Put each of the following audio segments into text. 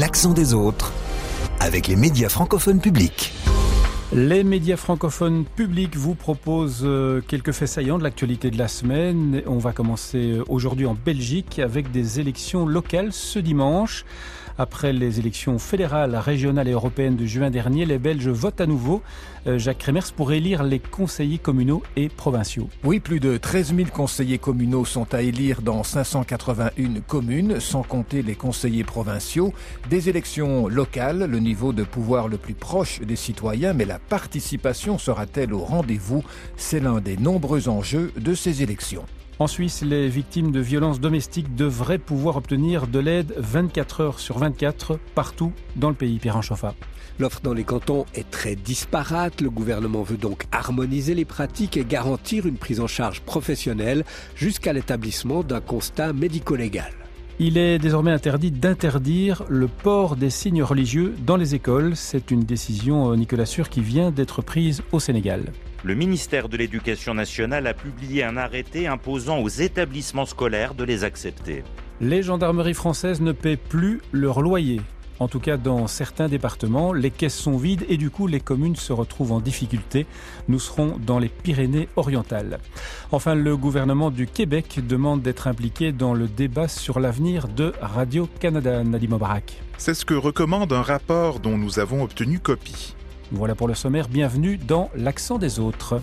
l'accent des autres avec les médias francophones publics. Les médias francophones publics vous proposent quelques faits saillants de l'actualité de la semaine. On va commencer aujourd'hui en Belgique avec des élections locales ce dimanche. Après les élections fédérales, régionales et européennes de juin dernier, les Belges votent à nouveau, Jacques Remers, pour élire les conseillers communaux et provinciaux. Oui, plus de 13 000 conseillers communaux sont à élire dans 581 communes, sans compter les conseillers provinciaux. Des élections locales, le niveau de pouvoir le plus proche des citoyens, mais la participation sera-t-elle au rendez-vous? C'est l'un des nombreux enjeux de ces élections. En Suisse, les victimes de violences domestiques devraient pouvoir obtenir de l'aide 24 heures sur 24 partout dans le pays. Pierre Anchofa. L'offre dans les cantons est très disparate. Le gouvernement veut donc harmoniser les pratiques et garantir une prise en charge professionnelle jusqu'à l'établissement d'un constat médico-légal. Il est désormais interdit d'interdire le port des signes religieux dans les écoles. C'est une décision, Nicolas Sûr, qui vient d'être prise au Sénégal. Le ministère de l'Éducation nationale a publié un arrêté imposant aux établissements scolaires de les accepter. Les gendarmeries françaises ne paient plus leur loyer. En tout cas, dans certains départements, les caisses sont vides et du coup, les communes se retrouvent en difficulté. Nous serons dans les Pyrénées-Orientales. Enfin, le gouvernement du Québec demande d'être impliqué dans le débat sur l'avenir de Radio-Canada. Nadim Obarak. C'est ce que recommande un rapport dont nous avons obtenu copie. Voilà pour le sommaire. Bienvenue dans l'accent des autres.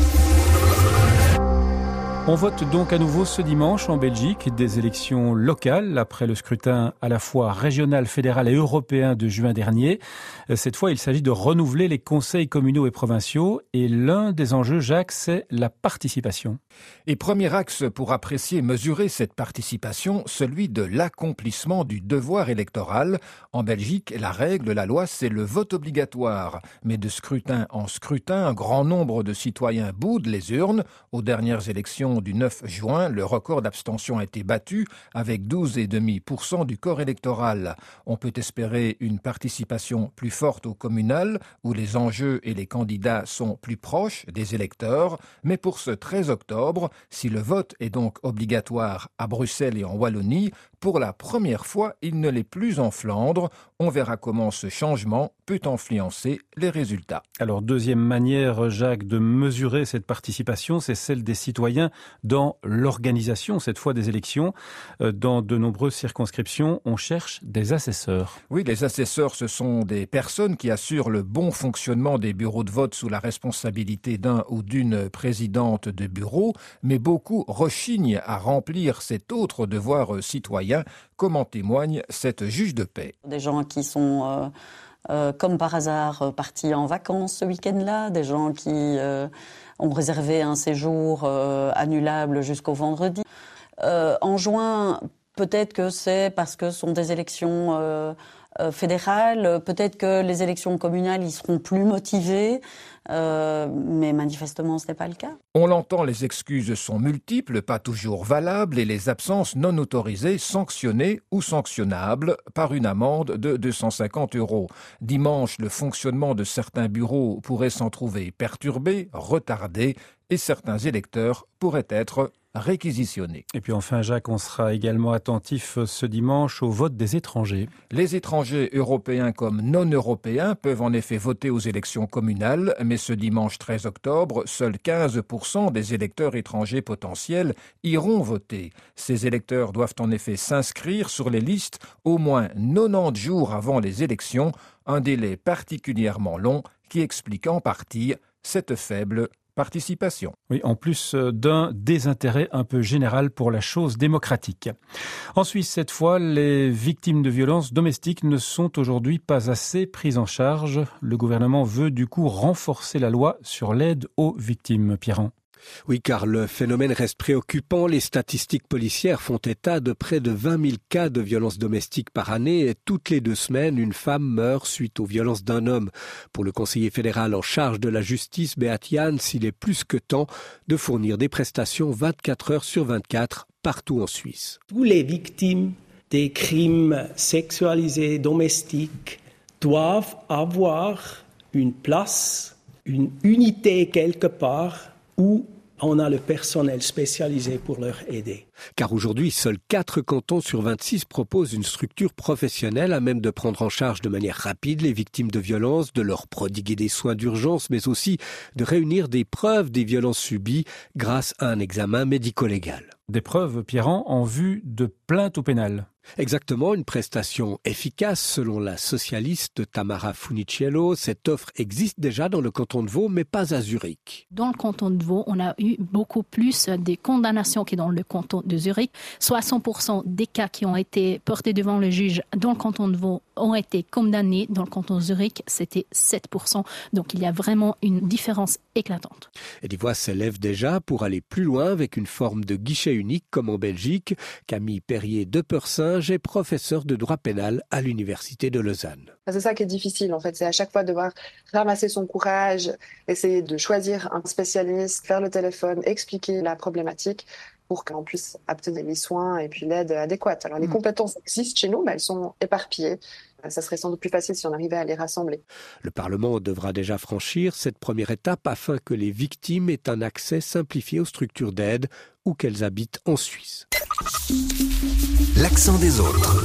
On vote donc à nouveau ce dimanche en Belgique des élections locales après le scrutin à la fois régional, fédéral et européen de juin dernier. Cette fois, il s'agit de renouveler les conseils communaux et provinciaux et l'un des enjeux, Jacques, c'est la participation. Et premier axe pour apprécier et mesurer cette participation, celui de l'accomplissement du devoir électoral. En Belgique, la règle, la loi, c'est le vote obligatoire. Mais de scrutin en scrutin, un grand nombre de citoyens boudent les urnes. Aux dernières élections du 9 juin, le record d'abstention a été battu avec 12,5% du corps électoral. On peut espérer une participation plus forte au communal, où les enjeux et les candidats sont plus proches des électeurs. Mais pour ce 13 octobre, si le vote est donc obligatoire à Bruxelles et en Wallonie, pour la première fois, il ne l'est plus en Flandre. On verra comment ce changement peut influencer les résultats. Alors, deuxième manière, Jacques, de mesurer cette participation, c'est celle des citoyens dans l'organisation, cette fois des élections. Dans de nombreuses circonscriptions, on cherche des assesseurs. Oui, les assesseurs, ce sont des personnes qui assurent le bon fonctionnement des bureaux de vote sous la responsabilité d'un ou d'une présidente de bureau, mais beaucoup rechignent à remplir cet autre devoir citoyen, comme en témoigne cette juge de paix. Des gens qui sont, comme par hasard, partis en vacances ce week-end-là, des gens qui ont réservé un séjour annulable jusqu'au vendredi. En juin, peut-être que c'est parce que ce sont des élections fédérales, peut-être que les élections communales y seront plus motivées, mais manifestement ce n'est pas le cas. On l'entend, les excuses sont multiples, pas toujours valables, et les absences non autorisées sanctionnées ou sanctionnables par une amende de 250 €. Dimanche, le fonctionnement de certains bureaux pourrait s'en trouver perturbé, retardé, et certains électeurs pourraient être réquisitionnés. Et puis enfin, Jacques, on sera également attentif ce dimanche au vote des étrangers. Les étrangers européens comme non européens peuvent en effet voter aux élections communales, mais ce dimanche 13 octobre, seuls 15% des électeurs étrangers potentiels iront voter. Ces électeurs doivent en effet s'inscrire sur les listes au moins 90 jours avant les élections, un délai particulièrement long qui explique en partie cette faible participation. Oui, en plus d'un désintérêt un peu général pour la chose démocratique. En Suisse, cette fois, les victimes de violences domestiques ne sont aujourd'hui pas assez prises en charge. Le gouvernement veut du coup renforcer la loi sur l'aide aux victimes. Pierran. Oui, car le phénomène reste préoccupant. Les statistiques policières font état de près de 20 000 cas de violences domestiques par année et toutes les 2 semaines, une femme meurt suite aux violences d'un homme. Pour le conseiller fédéral en charge de la justice, Beat Jans, il est plus que temps de fournir des prestations 24 heures sur 24 partout en Suisse. Tous les victimes des crimes sexualisés domestiques doivent avoir une place, une unité quelque part où on a le personnel spécialisé pour leur aider. Car aujourd'hui, seuls 4 cantons sur 26 proposent une structure professionnelle à même de prendre en charge de manière rapide les victimes de violences, de leur prodiguer des soins d'urgence, mais aussi de réunir des preuves des violences subies grâce à un examen médico-légal. Des preuves, Pierran, en vue de plainte au pénal. Exactement, une prestation efficace selon la socialiste Tamara Funiciello. Cette offre existe déjà dans le canton de Vaud, mais pas à Zurich. Dans le canton de Vaud, on a eu beaucoup plus de condamnations que dans le canton de Zurich. 60% des cas qui ont été portés devant le juge dans le canton de Vaud ont été condamnés. Dans le canton de Zurich, c'était 7%. Donc il y a vraiment une différence éclatante. Et des voix s'élèvent déjà pour aller plus loin avec une forme de guichet unique comme en Belgique. Camille Perrier de Persin est professeur de droit pénal à l'Université de Lausanne. C'est ça qui est difficile en fait, c'est à chaque fois devoir ramasser son courage, essayer de choisir un spécialiste, faire le téléphone, expliquer la problématique pour qu'on puisse obtenir les soins et puis l'aide adéquate. Alors les compétences existent chez nous, mais elles sont éparpillées. Ça serait sans doute plus facile si on arrivait à les rassembler. Le Parlement devra déjà franchir cette première étape afin que les victimes aient un accès simplifié aux structures d'aide où qu'elles habitent en Suisse. L'accent des autres.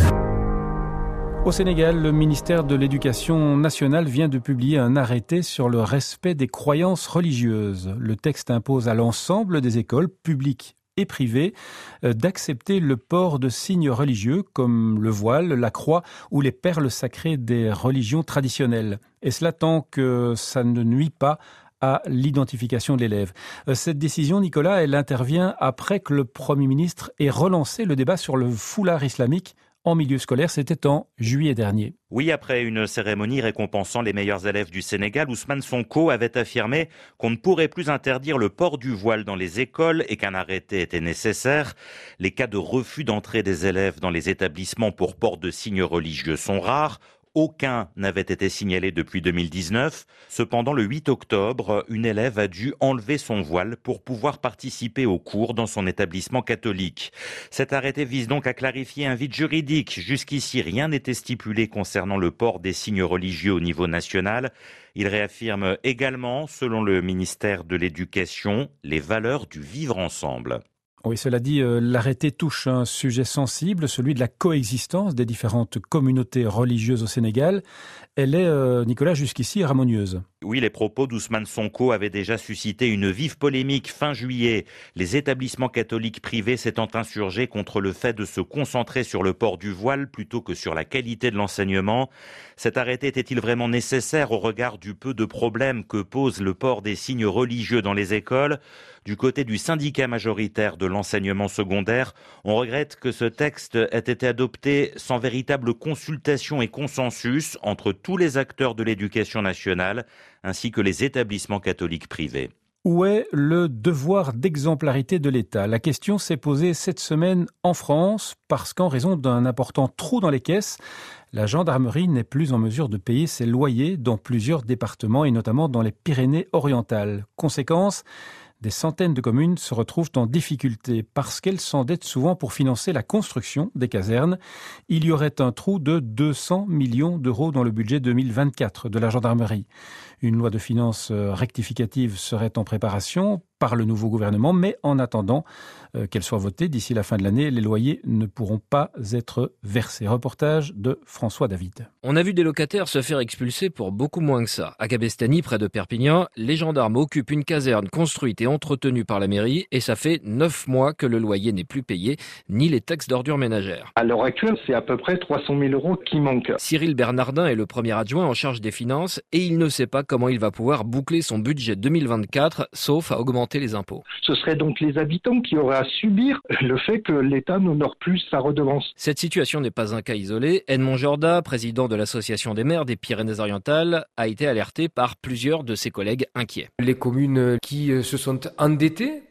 Au Sénégal, le ministère de l'Éducation nationale vient de publier un arrêté sur le respect des croyances religieuses. Le texte impose à l'ensemble des écoles publiques et privées d'accepter le port de signes religieux comme le voile, la croix ou les perles sacrées des religions traditionnelles. Et cela tant que ça ne nuit pas à l'identification de l'élève. Cette décision, Nicolas, elle intervient après que le Premier ministre ait relancé le débat sur le foulard islamique en milieu scolaire. C'était en juillet dernier. Oui, après une cérémonie récompensant les meilleurs élèves du Sénégal, Ousmane Sonko avait affirmé qu'on ne pourrait plus interdire le port du voile dans les écoles et qu'un arrêté était nécessaire. Les cas de refus d'entrée des élèves dans les établissements pour port de signes religieux sont rares. Aucun n'avait été signalé depuis 2019. Cependant, le 8 octobre, une élève a dû enlever son voile pour pouvoir participer aux cours dans son établissement catholique. Cet arrêté vise donc à clarifier un vide juridique. Jusqu'ici, rien n'était stipulé concernant le port des signes religieux au niveau national. Il réaffirme également, selon le ministère de l'Éducation, les valeurs du vivre ensemble. Oui, cela dit, l'arrêté touche un sujet sensible, celui de la coexistence des différentes communautés religieuses au Sénégal. Elle est, Nicolas, jusqu'ici harmonieuse. Oui, les propos d'Ousmane Sonko avaient déjà suscité une vive polémique fin juillet. Les établissements catholiques privés s'étant insurgés contre le fait de se concentrer sur le port du voile plutôt que sur la qualité de l'enseignement. Cet arrêté était-il vraiment nécessaire au regard du peu de problèmes que pose le port des signes religieux dans les écoles ? Du côté du syndicat majoritaire de l'enseignement secondaire, on regrette que ce texte ait été adopté sans véritable consultation et consensus entre tous les acteurs de l'éducation nationale, ainsi que les établissements catholiques privés. Où est le devoir d'exemplarité de l'État ? La question s'est posée cette semaine en France parce qu'en raison d'un important trou dans les caisses, la gendarmerie n'est plus en mesure de payer ses loyers dans plusieurs départements et notamment dans les Pyrénées-Orientales. Conséquence, des centaines de communes se retrouvent en difficulté parce qu'elles s'endettent souvent pour financer la construction des casernes. Il y aurait un trou de 200 millions d'euros dans le budget 2024 de la gendarmerie. Une loi de finances rectificative serait en préparation par le nouveau gouvernement, mais en attendant qu'elle soit votée d'ici la fin de l'année, les loyers ne pourront pas être versés. Reportage de François David. On a vu des locataires se faire expulser pour beaucoup moins que ça. À Cabestany, près de Perpignan, les gendarmes occupent une caserne construite et entretenue par la mairie et ça fait 9 mois que le loyer n'est plus payé, ni les taxes d'ordures ménagères. À l'heure actuelle, c'est à peu près 300 000 euros qui manquent. Cyril Bernardin est le premier adjoint en charge des finances et il ne sait pas comment il va pouvoir boucler son budget 2024, sauf à augmenter les impôts. Ce seraient donc les habitants qui auraient à subir le fait que l'État n'honore plus sa redevance. Cette situation n'est pas un cas isolé. Edmond Jorda, président de l'Association des maires des Pyrénées-Orientales, a été alerté par plusieurs de ses collègues inquiets. Les communes qui se sont endettées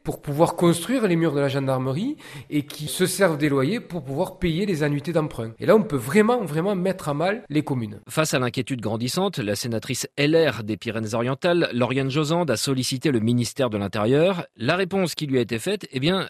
pour pouvoir construire les murs de la gendarmerie et qui se servent des loyers pour pouvoir payer les annuités d'emprunt. Et là, on peut vraiment mettre à mal les communes. Face à l'inquiétude grandissante, la sénatrice LR des Pyrénées-Orientales, Lauriane Josande, a sollicité le ministère de l'Intérieur. La réponse qui lui a été faite,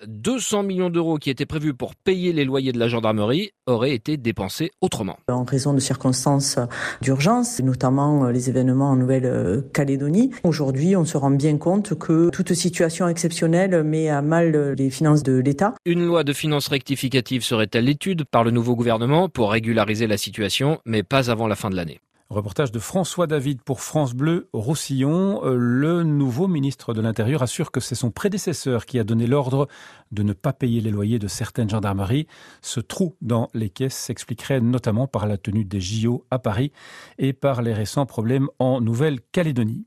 200 millions d'euros qui étaient prévus pour payer les loyers de la gendarmerie auraient été dépensés autrement. En raison de circonstances d'urgence, notamment les événements en Nouvelle-Calédonie, aujourd'hui, on se rend bien compte que toute situation exceptionnelle met à mal les finances de l'État. Une loi de finances rectificative serait à l'étude par le nouveau gouvernement pour régulariser la situation, mais pas avant la fin de l'année. Reportage de François David pour France Bleu Roussillon. Le nouveau ministre de l'Intérieur assure que c'est son prédécesseur qui a donné l'ordre de ne pas payer les loyers de certaines gendarmeries. Ce trou dans les caisses s'expliquerait notamment par la tenue des JO à Paris et par les récents problèmes en Nouvelle-Calédonie.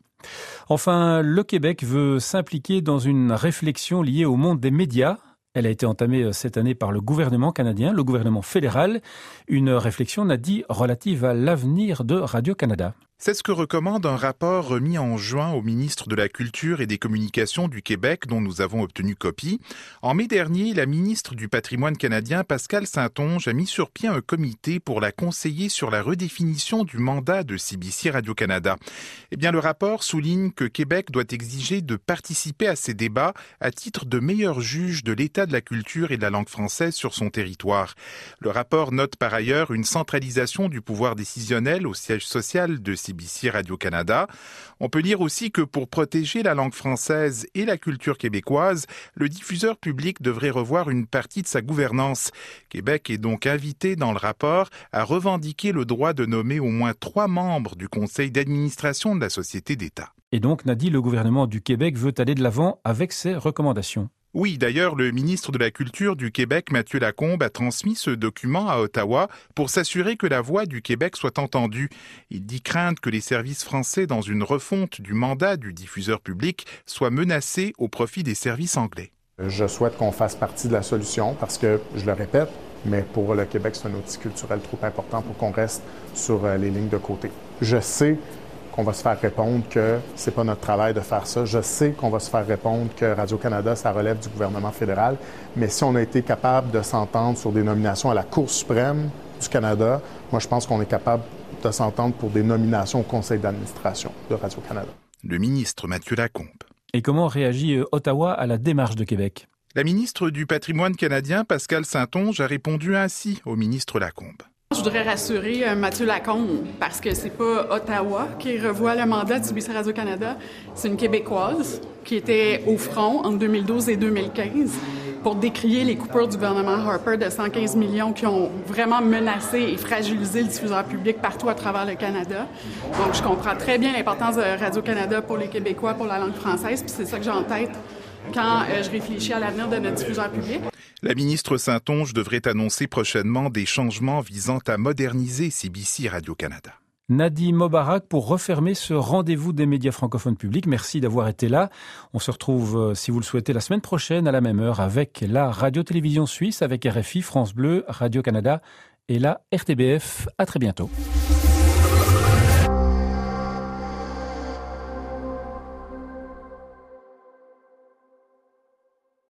Enfin, le Québec veut s'impliquer dans une réflexion liée au monde des médias. Elle a été entamée cette année par le gouvernement canadien, le gouvernement fédéral. Une réflexion, Nadi, relative à l'avenir de Radio-Canada. C'est ce que recommande un rapport remis en juin au ministre de la Culture et des Communications du Québec dont nous avons obtenu copie. En mai dernier, la ministre du Patrimoine canadien, Pascale Saint-Onge, a mis sur pied un comité pour la conseiller sur la redéfinition du mandat de CBC Radio-Canada. Le rapport souligne que Québec doit exiger de participer à ces débats à titre de meilleur juge de l'état de la culture et de la langue française sur son territoire. Le rapport note par ailleurs une centralisation du pouvoir décisionnel au siège social de CBC Radio-Canada. On peut lire aussi que pour protéger la langue française et la culture québécoise, le diffuseur public devrait revoir une partie de sa gouvernance. Québec est donc invité dans le rapport à revendiquer le droit de nommer au moins 3 membres du conseil d'administration de la société d'État. Et donc, Nadi, le gouvernement du Québec veut aller de l'avant avec ses recommandations. Oui, d'ailleurs, le ministre de la Culture du Québec, Mathieu Lacombe, a transmis ce document à Ottawa pour s'assurer que la voix du Québec soit entendue. Il dit craindre que les services français, dans une refonte du mandat du diffuseur public, soient menacés au profit des services anglais. Je souhaite qu'on fasse partie de la solution parce que, je le répète, mais pour le Québec, c'est un outil culturel trop important pour qu'on reste sur les lignes de côté. Je sais qu'on va se faire répondre que c'est pas notre travail de faire ça. Je sais qu'on va se faire répondre que Radio-Canada, ça relève du gouvernement fédéral. Mais si on a été capable de s'entendre sur des nominations à la Cour suprême du Canada, moi, je pense qu'on est capable de s'entendre pour des nominations au conseil d'administration de Radio-Canada. Le ministre Mathieu Lacombe. Et comment réagit Ottawa à la démarche de Québec ? La ministre du Patrimoine canadien, Pascale Saint-Onge, a répondu ainsi au ministre Lacombe. Je voudrais rassurer Mathieu Lacombe parce que c'est pas Ottawa qui revoit le mandat de CBC Radio-Canada. C'est une Québécoise qui était au front entre 2012 et 2015 pour décrier les coupures du gouvernement Harper de 115 millions qui ont vraiment menacé et fragilisé le diffuseur public partout à travers le Canada. Donc, je comprends très bien l'importance de Radio-Canada pour les Québécois, pour la langue française, puis c'est ça que j'ai en tête quand je réfléchis à l'avenir de notre diffuseur public. La ministre Saint-Onge devrait annoncer prochainement des changements visant à moderniser CBC Radio-Canada. Nadi Mobarak pour refermer ce rendez-vous des médias francophones publics. Merci d'avoir été là. On se retrouve, si vous le souhaitez, la semaine prochaine à la même heure avec la radio-télévision suisse, avec RFI, France Bleu, Radio-Canada et la RTBF. À très bientôt.